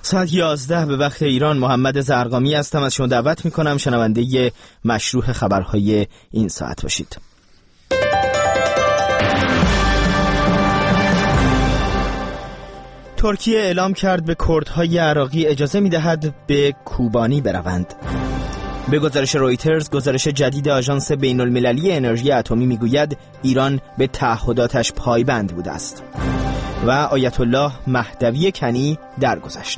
ساعت 11 به وقت ایران. محمد زرقامی هستم. از شما دعوت میکنم شنونده مشروع خبرهای این ساعت باشید. ترکیه اعلام کرد به کردهای عراقی اجازه میدهد به کوبانی بروند. به گزارش رویترز، گزارش جدید آژانس بین‌المللی انرژی اتمی میگوید ایران به تعهداتش پایبند بوده است. و آیت الله مهدوی کنی درگذشت.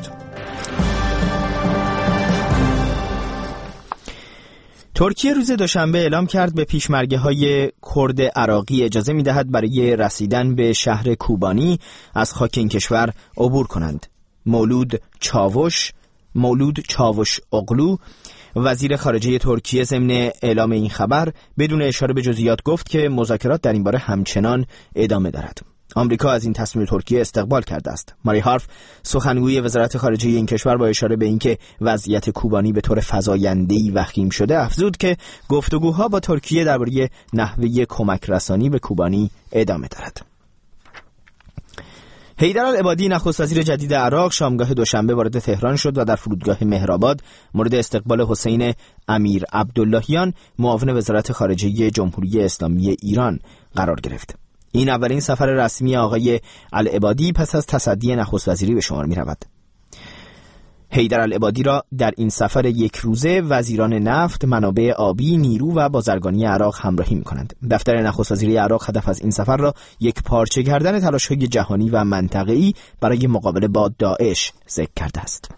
ترکیه روز دوشنبه اعلام کرد به پیشمرگه‌های کرد عراقی اجازه می‌دهد برای رسیدن به شهر کوبانی از خاک این کشور عبور کنند. مولود چاوش اغلو، وزیر خارجه ترکیه، ضمن اعلام این خبر بدون اشاره به جزئیات گفت که مذاکرات در این باره همچنان ادامه دارد. آمریکا از این تصمیم ترکیه استقبال کرده است. ماری هارف، سخنگوی وزارت خارجه این کشور، با اشاره به اینکه وضعیت کوبانی به طور فزاینده‌ای وخیم شده، افزود که گفتگوها با ترکیه درباره نحوه کمک رسانی به کوبانی ادامه دارد. حیدرالعبادی، نخست وزیر جدید عراق، شامگاه دوشنبه وارد تهران شد و در فرودگاه مهرآباد مورد استقبال حسین امیر عبداللهیان، معاون وزارت خارجه جمهوری اسلامی ایران قرار گرفت. این اولین سفر رسمی آقای العبادی پس از تصدی نخست وزیری به شمار می رود. حیدرالعبادی را در این سفر یک روزه وزیران نفت، منابع آبی، نیرو و بازرگانی عراق همراهی می کنند. دفتر نخست وزیری عراق هدف از این سفر را یک پارچه کردن تلاش‌های جهانی و منطقه‌ای برای مقابله با داعش ذکر کرده است.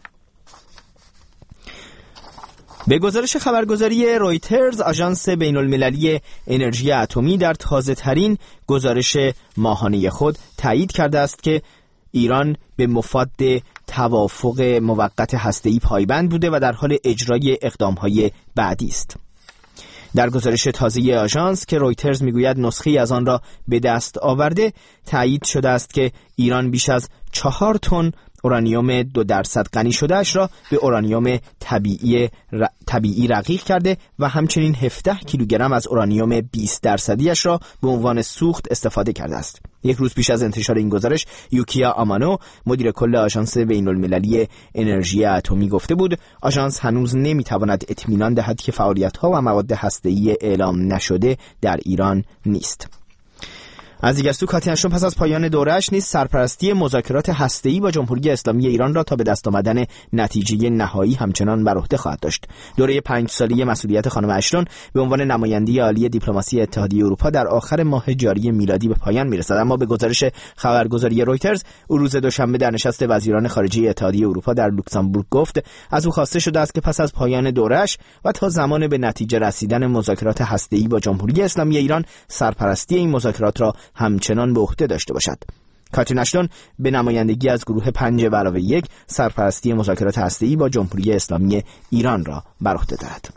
به گزارش خبرگزاری رویترز، آژانس بین‌المللی انرژی اتمی در تازه‌ترین گزارش ماهانه خود تایید کرده است که ایران به مفاد توافق موقت هسته‌ای پایبند بوده و در حال اجرای اقدام‌های بعدی است. در گزارش تازه آژانس که رویترز میگوید نسخه‌ای از آن را به دست آورده، تایید شده است که ایران بیش از 4 تن اورانیوم 2% غنی شده اش را به اورانیوم طبیعی رقیق کرده و همچنین 17 کیلوگرم از اورانیوم 20% اش را به عنوان سوخت استفاده کرده است. یک روز پیش از انتشار این گزارش، یوکیا آمانو، مدیر کل آژانس بین‌المللی انرژی اتمی، گفته بود آژانس هنوز نمیتواند اطمینان دهد که فعالیت‌ها و مواد هسته‌ای اعلام نشده در ایران نیست. از دیگر سو، کاتیا اشتون پس از پایان دوره‌اش نیز سرپرستی مذاکرات هسته‌ای با جمهوری اسلامی ایران را تا به دست آمدن نتیجه نهایی همچنان بر عهده خواهد داشت. دوره 5 ساله مسئولیت خانم اشتون به عنوان نماینده عالی دیپلماسی اتحادیه اروپا در آخر ماه جاری میلادی به پایان میرسد، اما به گزارش خبرگزاری رویترز، او روز دوشنبه در نشست وزیران خارجه اتحادیه اروپا در لوکزامبورگ گفت از او خواسته شده است که پس از پایان دوره‌اش و تا زمان به نتیجه رسیدن مذاکرات هسته‌ای با جمهوری اسلامی ایران، سرپرستی این مذاکرات را همچنان به عهده داشته باشد. کاترین اشتون به نمایندگی از گروه 5+1 سرپرستی مذاکرات هسته‌ای با جمهوری اسلامی ایران را بر عهده دارد.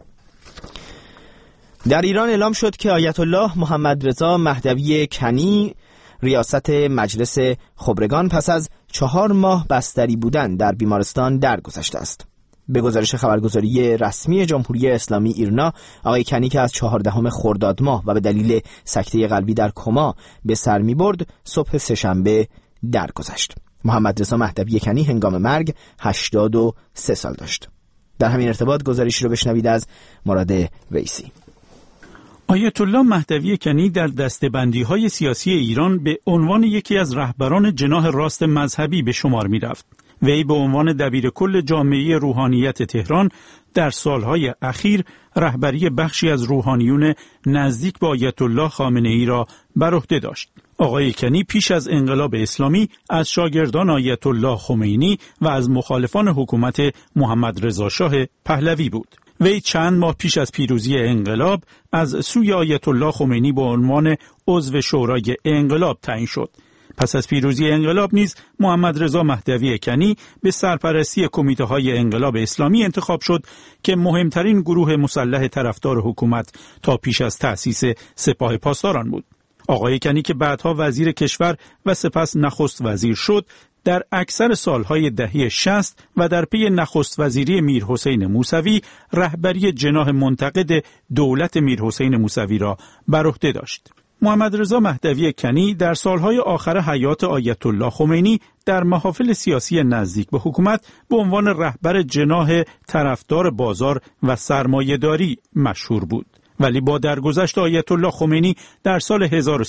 در ایران اعلام شد که آیت الله محمد رضا مهدوی کنی، ریاست مجلس خبرگان، پس از 4 ماه بستری بودن در بیمارستان درگذشته است. به گزارش خبرگزاری رسمی جمهوری اسلامی ایرنا، آقای کنی که از 14 خرداد ماه و به دلیل سکته قلبی در کما به سر می برد، صبح سه‌شنبه درگذشت. محمد رضا مهدوی کنی هنگام مرگ 83 سال داشت. در همین ارتباط گزارشی رو بشنوید از مراد ویسی. آیت الله مهدوی کنی در دسته‌بندی‌های سیاسی ایران به عنوان یکی از رهبران جناح راست مذهبی به شمار می‌رفت. وی به عنوان دبیرکل جامعه روحانیت تهران در سالهای اخیر رهبری بخشی از روحانیون نزدیک به آیت الله خامنه‌ای را بر عهده داشت. آقای کنی پیش از انقلاب اسلامی از شاگردان آیت الله خمینی و از مخالفان حکومت محمد رضا شاه پهلوی بود. وی چند ماه پیش از پیروزی انقلاب از سوی آیت الله خمینی به عنوان عضو شورای انقلاب تعیین شد. پس از پیروزی انقلاب نیز محمد رضا مهدوی کنی به سرپرستی کمیته‌های انقلاب اسلامی انتخاب شد که مهمترین گروه مسلح طرفدار حکومت تا پیش از تأسیس سپاه پاسداران بود. آقای کنی که بعدها وزیر کشور و سپس نخست وزیر شد، در اکثر سالهای دهه 60 و در پی نخست وزیری میرحسین موسوی رهبری جناح منتقد دولت میرحسین موسوی را بر عهده داشت. محمد رضا مهدوی کنی در سالهای آخر حیات آیت الله خمینی در محافل سیاسی نزدیک به حکومت به عنوان رهبر جناح طرفدار بازار و سرمایه‌داری مشهور بود. ولی با درگذشت آیت الله خمینی در سال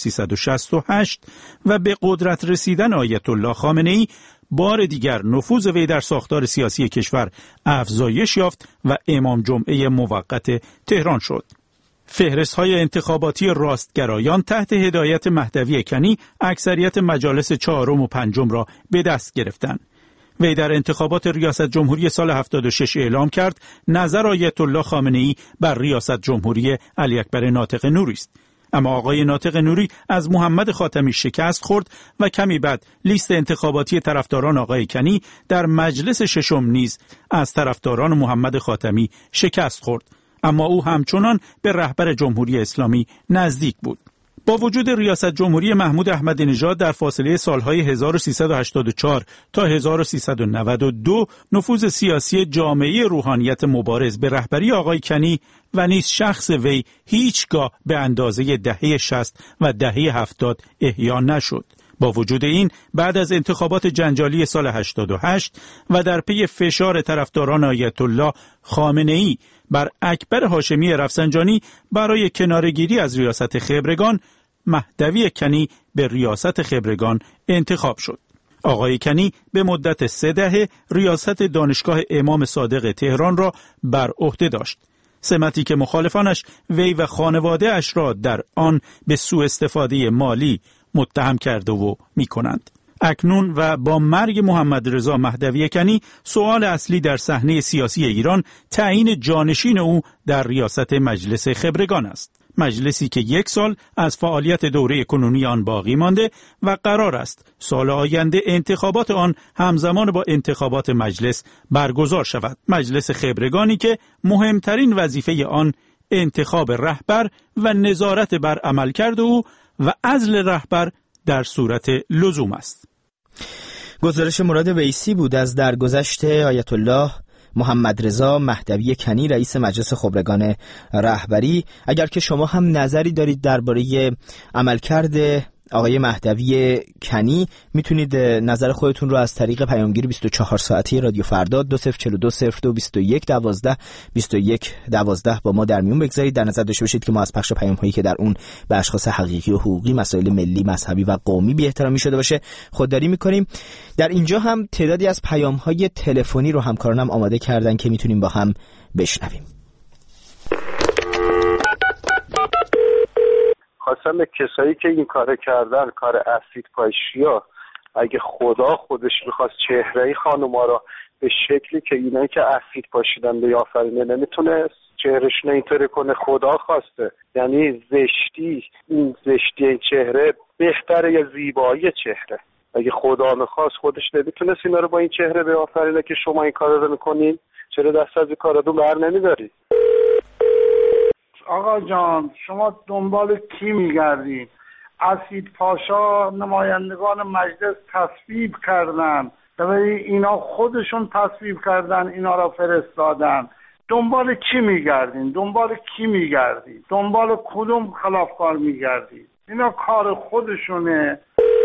1368 و به قدرت رسیدن آیت الله خامنه‌ای بار دیگر نفوذ وی در ساختار سیاسی کشور افزایش یافت و امام جمعه موقت تهران شد. فهرست‌های انتخاباتی راستگرایان تحت هدایت مهدوی کنی اکثریت مجالس چهارم و پنجم را به دست گرفتند. وی در انتخابات ریاست جمهوری سال 76 اعلام کرد نظر آیت الله خامنه‌ای بر ریاست جمهوری علی اکبر ناطق نوری است. اما آقای ناطق نوری از محمد خاتمی شکست خورد و کمی بعد لیست انتخاباتی طرفداران آقای کنی در مجلس ششم نیز از طرفداران محمد خاتمی شکست خورد. اما او همچنان به رهبر جمهوری اسلامی نزدیک بود. با وجود ریاست جمهوری محمود احمدی نژاد در فاصله سالهای 1384 تا 1392 نفوذ سیاسی جامعه روحانیت مبارز به رهبری آقای کنی و نیز شخص وی هیچگاه به اندازه دهه 60 و دهه 70 احیا نشد. با وجود این بعد از انتخابات جنجالی سال 88 و در پی فشار طرفداران آیت الله خامنه‌ای بر اکبر هاشمی رفسنجانی برای کناره‌گیری از ریاست خبرگان، مهدوی کنی به ریاست خبرگان انتخاب شد. آقای کنی به مدت 3 دهه ریاست دانشگاه امام صادق تهران را بر عهده داشت. سمتی که مخالفانش وی و خانواده اش را در آن به سوء استفاده مالی متهم کرده و می‌کنند. اکنون و با مرگ محمد رضا مهدوی کنی سوال اصلی در صحنه سیاسی ایران تعیین جانشین او در ریاست مجلس خبرگان است. مجلسی که 1 سال از فعالیت دوره کنونی آن باقی مانده و قرار است سال آینده انتخابات آن همزمان با انتخابات مجلس برگزار شود. مجلس خبرگانی که مهمترین وظیفه آن انتخاب رهبر و نظارت بر عملکرد او و عزل رهبر در صورت لزوم است. گزارش مراد ویسی بود از درگذشت آیت الله محمد رضا مهدوی کنی رئیس مجلس خبرگان رهبری. اگر که شما هم نظری دارید درباره عملکرد آقای مهدوی کنی میتونید نظر خودتون رو از طریق پیامگیر 24 ساعته رادیو فردا 2042022112 با ما در میون بگذارید. در نظر داشته باشید که ما از پخش پیام‌هایی که در اون به اشخاص حقیقی و حقوقی، مسائل ملی، مذهبی و قومی بی‌احترامی شده باشه خودداری میکنیم. در اینجا هم تعدادی از پیام‌های تلفنی رو همکارانم آماده کردن که میتونیم با هم بشنویم. خواستم به کسایی که این کار کردن، کار اسید پاشیا، اگه خدا خودش میخواست چهره خانوما را به شکلی که اینایی که اسید پاشیدن بیافرینه نمیتونست چهرهشون اینطوری کنه، خدا خواسته. یعنی زشتی این چهره بهتره یا زیبایی چهره؟ اگه خدا میخواست خودش نمیتونست اینا رو با این چهره بیافرینه که شما این کار رو میکنین؟ چرا دست از این کاراتون بر نمیداری؟ آقا جان شما دنبال کی میگردین؟ اسید پاشا نمایندگان مجلس تصویب کردن، ولی اینا خودشون تصویب کردن، اینا را فرستادن. دنبال کی میگردین؟ دنبال کدوم خلافکار میگردین؟ اینا کار خودشونه.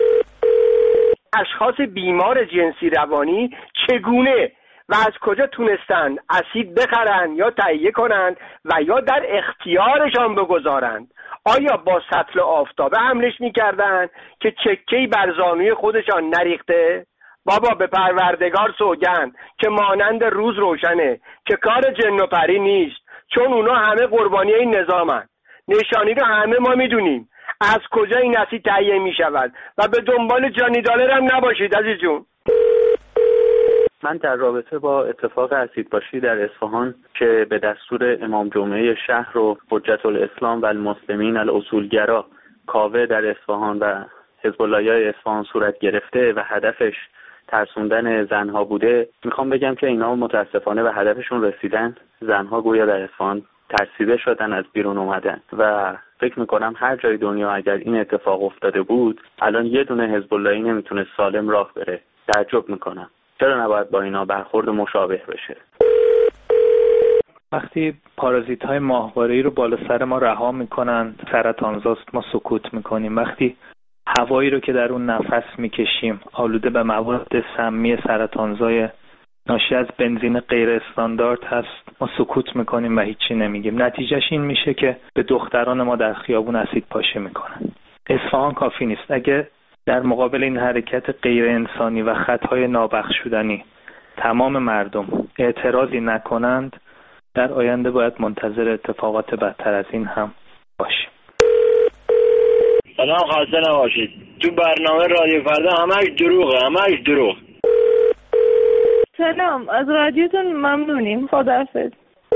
اشخاص بیمار جنسی روانی چگونه و از کجا تونستند اسید بخرند یا تهیه کنند و یا در اختیارشان بگذارند؟ آیا با سطل آفتابه حملش میکردند که چکه‌ای بر زانوی خودشان نریخته؟ بابا به پروردگار سوگند که مانند روز روشنه که کار جن و پری نیست، چون اونا همه قربانی این نظامن. نشانی رو همه ما میدونیم از کجا این اسید تهیه میشود و به دنبال جانی دلار هم نباشید عزیز جون. من در رابطه با اتفاق اسیدپاشی در اصفهان که به دستور امام جمعه شهر و حجت الاسلام و المسلمین الاصولگرا کاوه در اصفهان و حزب اللهیای اصفهان صورت گرفته و هدفش ترسوندن زنها بوده، میخوام بگم که اینا متاسفانه به هدفشون رسیدن. زنها گویا در اصفهان ترسیده شدن، از بیرون اومدن و فکر میکنم هر جای دنیا اگر این اتفاق افتاده بود الان یه دونه حزب اللهی نمیتونه سالم راه بره. تعجب میکنم چرا نباید با اینا برخورد مشابه بشه. وقتی پارازیت‌های ماهواره‌ای رو بالا سر ما رها می‌کنن، سرطانزاست، ما سکوت می‌کنیم. وقتی هوایی رو که در اون نفس می‌کشیم آلوده به مواد سمی سرطانزای ناشی از بنزین غیر استاندارد هست، ما سکوت می‌کنیم و هیچی نمیگیم. نتیجهش این میشه که به دختران ما در خیابون اسید پاشی می‌کنن. اصفهان کافی نیست. اگه در مقابل این حرکت غیر انسانی و خطای نابخشودنی تمام مردم اعتراضی نکنند، در آینده باید منتظر اتفاقات بدتر از این هم باشیم. سلام، خسته نباشید. تو برنامه رادیو فردا همش دروغ. سلام، از رادیوتون ممنونیم. خداحافظ.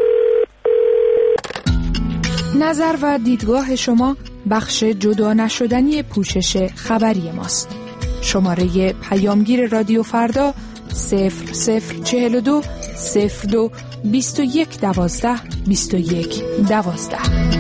نظر و دیدگاه شما بخش جدا نشدنی پوشش خبری ماست. شماره پیامگیر رادیو فردا 0042 02 21 12 21 12.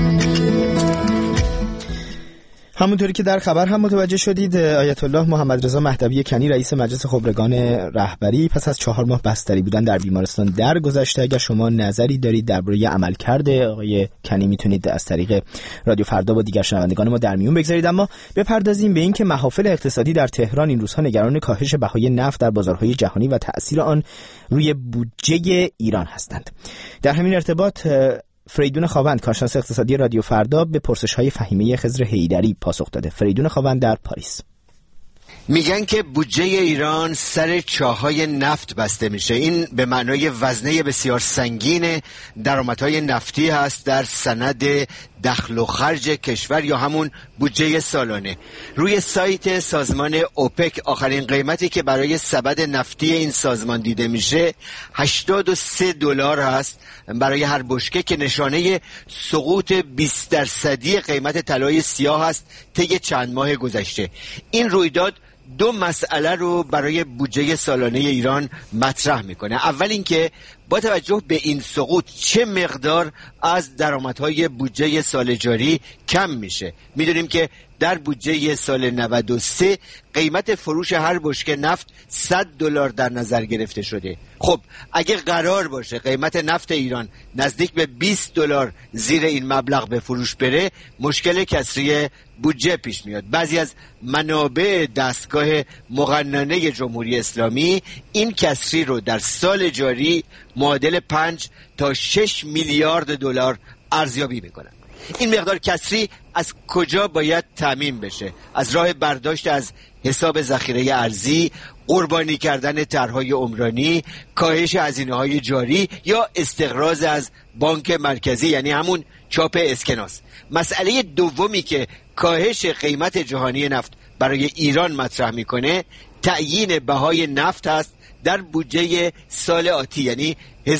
همونطوری که در خبر هم متوجه شدید، آیت الله محمد رضا مهدوی کنی رئیس مجلس خبرگان رهبری پس از 4 ماه بستری بودن در بیمارستان درگذشته. اگر شما نظری دارید درباره عملکرد آقای کنی میتونید از طریق رادیو فردا با دیگر شنوندگان ما در میون بگذارید. اما بپردازیم به این که محافل اقتصادی در تهران این روزها نگران کاهش بهای نفت در بازارهای جهانی و تأثیر آن روی بودجه ایران هستند. در همین ارتباط فریدون خاوند، کارشناس اقتصادی رادیو فردا، به پرسش‌های فهیمه خضر حیدری پاسخ داده. فریدون خاوند در پاریس. میگن که بودجه ایران سر چاهای نفت بسته میشه. این به معنای وزنه بسیار سنگین درآمدهای نفتی هست در سند دخل و خرج کشور یا همون بودجه سالانه. روی سایت سازمان اوپک آخرین قیمتی که برای سبد نفتی این سازمان دیده میشه $83 هست برای هر بشکه، که نشانه سقوط 20% قیمت طلای سیاه هست طی چند ماه گذشته. این رویداد 2 مسئله رو برای بودجه سالانه ایران مطرح میکنه. اول اینکه با توجه به این سقوط چه مقدار از درآمدهای بودجه سال جاری کم میشه. میدونیم که در بودجه سال 93 قیمت فروش هر بشکه نفت $100 در نظر گرفته شده. خب اگه قرار باشه قیمت نفت ایران نزدیک به $20 زیر این مبلغ به فروش بره، مشکل کسری بودجه پیش میاد. بعضی از منابع دستگاه مقننه جمهوری اسلامی این کسری رو در سال جاری معادل 5 تا 6 میلیارد دلار ارزیابی میکنن. این مقدار کسری از کجا باید تامین بشه؟ از راه برداشت از حساب ذخیره ارزی، قربانی کردن طرح‌های عمرانی، کاهش هزینه‌های جاری یا استقراض از بانک مرکزی، یعنی همون چاپ اسکناس. مسئله دومی که کاهش قیمت جهانی نفت برای ایران مطرح میکنه تعیین بهای نفت هست در بودجه سال آتی، یعنی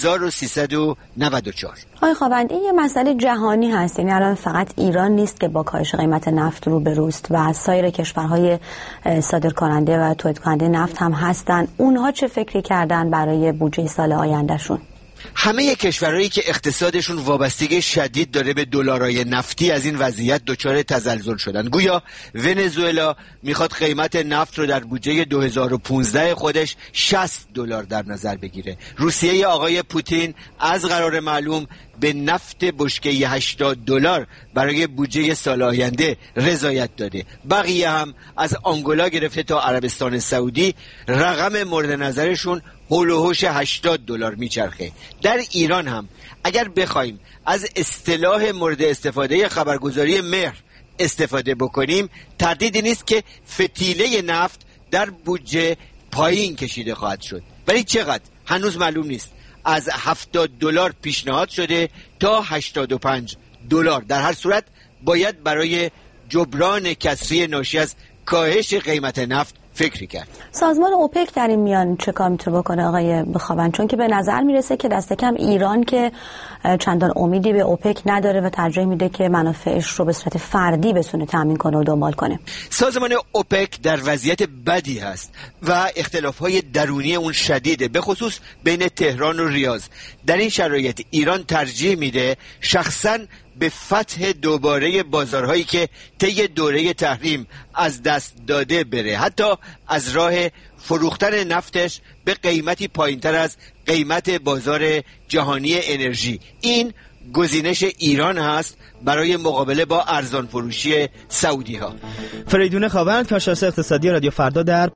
1394. آقای خاوند، این یه مسئله جهانی هست، یعنی الان فقط ایران نیست که با کاهش قیمت نفت روبروست و سایر کشورهای صادرکننده و تولید کننده نفت هم هستن. اونها چه فکری کردن برای بودجه سال آیندهشون؟ همه کشورهایی که اقتصادشون وابستگی شدید داره به دلارای نفتی از این وضعیت دچار تزلزل شدن. گویا ونزوئلا میخواد قیمت نفت رو در بودجه 2015 خودش $60 در نظر بگیره. روسیه آقای پوتین از قرار معلوم به نفت بشکه $80 برای بودجه سال آینده رضایت داده. بقیه هم از آنگولا گرفته تا عربستان سعودی رقم مورد نظرشون هول و هوش $80 میچرخه. در ایران هم اگر بخوایم از اصطلاح مورد استفاده خبرگزاری مهر استفاده بکنیم، تردیدی نیست که فتیله نفت در بودجه پایین کشیده خواهد شد. ولی چقدر هنوز معلوم نیست. از $70 پیشنهاد شده تا $85. در هر صورت باید برای جبران کسری ناشی از کاهش قیمت نفت فکری کرد. سازمان اوپک در این میان چه کار میتونه بکنه آقای خاوند؟ چون که به نظر میرسه که دست کم ایران که چندان امیدی به اوپک نداره و ترجیح میده که منافعش رو به صورت فردی بتونه تامین کنه و دنبال کنه. سازمان اوپک در وضعیت بدی هست و اختلافهای درونی اون شدیده، به خصوص بین تهران و ریاض. در این شرایط ایران ترجیح میده شخصا به فتح دوباره بازارهایی که طی دوره تحریم از دست داده بره، حتی از راه فروختن نفتش به قیمتی پایینتر از قیمت بازار جهانی انرژی. این گزینش ایران هست برای مقابله با ارزان فروشی سعودی ها. فریدون خاوند، کارشناس اقتصادی رادیو فردا در